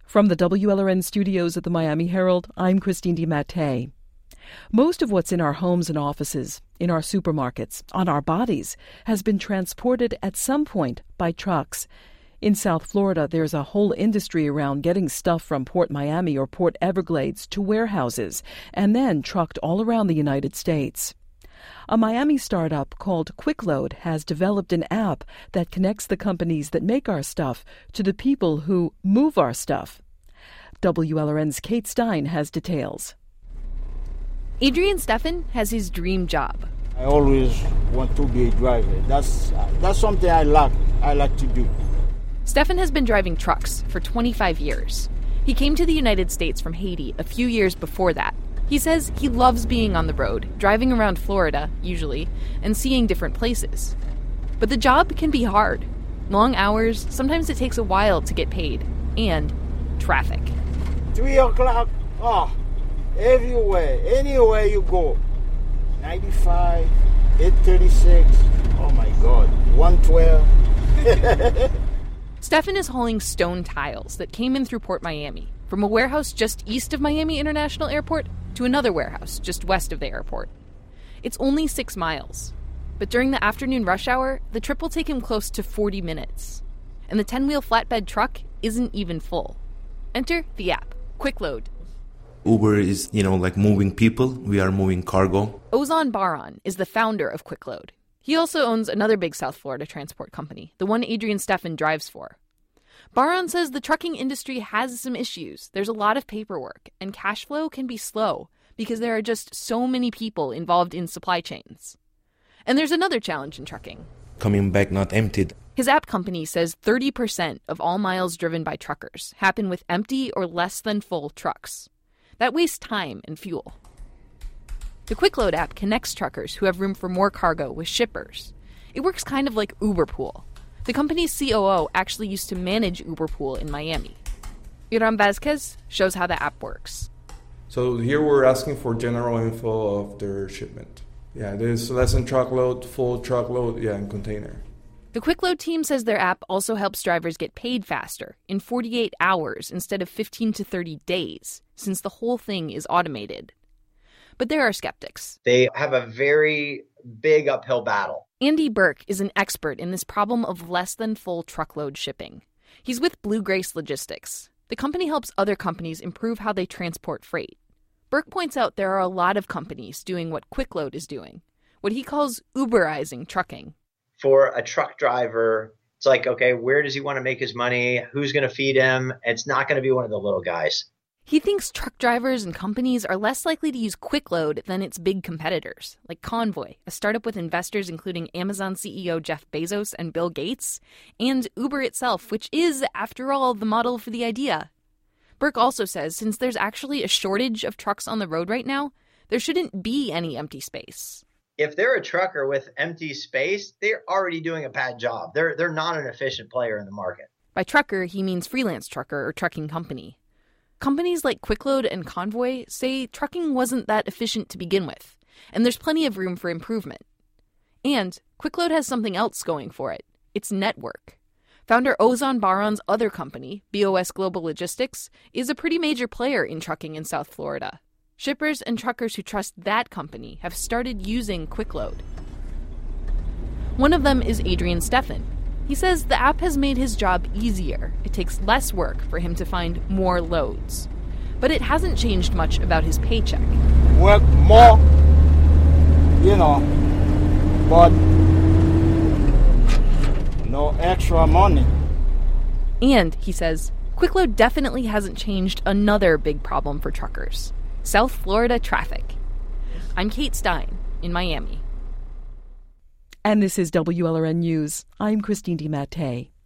From the WLRN studios at the Miami Herald, I'm Christine DiMattei. Most of what's in our homes and offices, in our supermarkets, on our bodies, has been transported at some point by trucks. In South Florida, there's a whole industry around getting stuff from Port Miami or Port Everglades to warehouses and then trucked all around the United States. A Miami startup called QuickLoad has developed an app that connects the companies that make our stuff to the people who move our stuff. WLRN's Kate Stein has details. Adrian Stefan has his dream job. I always want to be a driver. That's something I like to do. Stefan has been driving trucks for 25 years. He came to the United States from Haiti a few years before that. He says he loves being on the road, driving around Florida, usually, and seeing different places. But the job can be hard. Long hours, sometimes it takes a while to get paid, and traffic. 3 o'clock, everywhere, anywhere you go. 95, 836, oh my God, 112. Stefan is hauling stone tiles that came in through Port Miami, from a warehouse just east of Miami International Airport to another warehouse just west of the airport. It's only 6 miles, but during the afternoon rush hour, the trip will take him close to 40 minutes. And the 10-wheel flatbed truck isn't even full. Enter the app, QuickLoad. Uber is, like moving people. We are moving cargo. Ozan Baran is the founder of QuickLoad. He also owns another big South Florida transport company, the one Adrian Stefan drives for. Baran says the trucking industry has some issues. There's a lot of paperwork, and cash flow can be slow because there are just so many people involved in supply chains. And there's another challenge in trucking. Coming back not emptied. His app company says 30% of all miles driven by truckers happen with empty or less than full trucks. That wastes time and fuel. The QuickLoad app connects truckers who have room for more cargo with shippers. It works kind of like Uberpool. The company's COO actually used to manage Uberpool in Miami. Iram Vazquez shows how the app works. So here we're asking for general info of their shipment. Yeah, there's less than truckload, full truckload, and container. The QuickLoad team says their app also helps drivers get paid faster, in 48 hours instead of 15 to 30 days, since the whole thing is automated. But there are skeptics. They have a very big uphill battle. Andy Burke is an expert in this problem of less than full truckload shipping. He's with Blue Grace Logistics. The company helps other companies improve how they transport freight. Burke points out there are a lot of companies doing what QuickLoad is doing, what he calls Uberizing trucking. For a truck driver, it's like, okay, where does he want to make his money? Who's going to feed him? It's not going to be one of the little guys. He thinks truck drivers and companies are less likely to use QuickLoad than its big competitors, like Convoy, a startup with investors including Amazon CEO Jeff Bezos and Bill Gates, and Uber itself, which is, after all, the model for the idea. Burke also says since there's actually a shortage of trucks on the road right now, there shouldn't be any empty space. If they're a trucker with empty space, they're already doing a bad job. They're not an efficient player in the market. By trucker, he means freelance trucker or trucking company. Companies like QuickLoad and Convoy say trucking wasn't that efficient to begin with, and there's plenty of room for improvement. And QuickLoad has something else going for it. Its network. Founder Ozan Baran's other company, BOS Global Logistics, is a pretty major player in trucking in South Florida. Shippers and truckers who trust that company have started using QuickLoad. One of them is Adrian Stefan. He says the app has made his job easier. It takes less work for him to find more loads. But it hasn't changed much about his paycheck. Work more, but no extra money. And, he says, QuickLoad definitely hasn't changed another big problem for truckers. South Florida traffic. I'm Kate Stein in Miami. And this is WLRN News. I'm Christine DiMattei.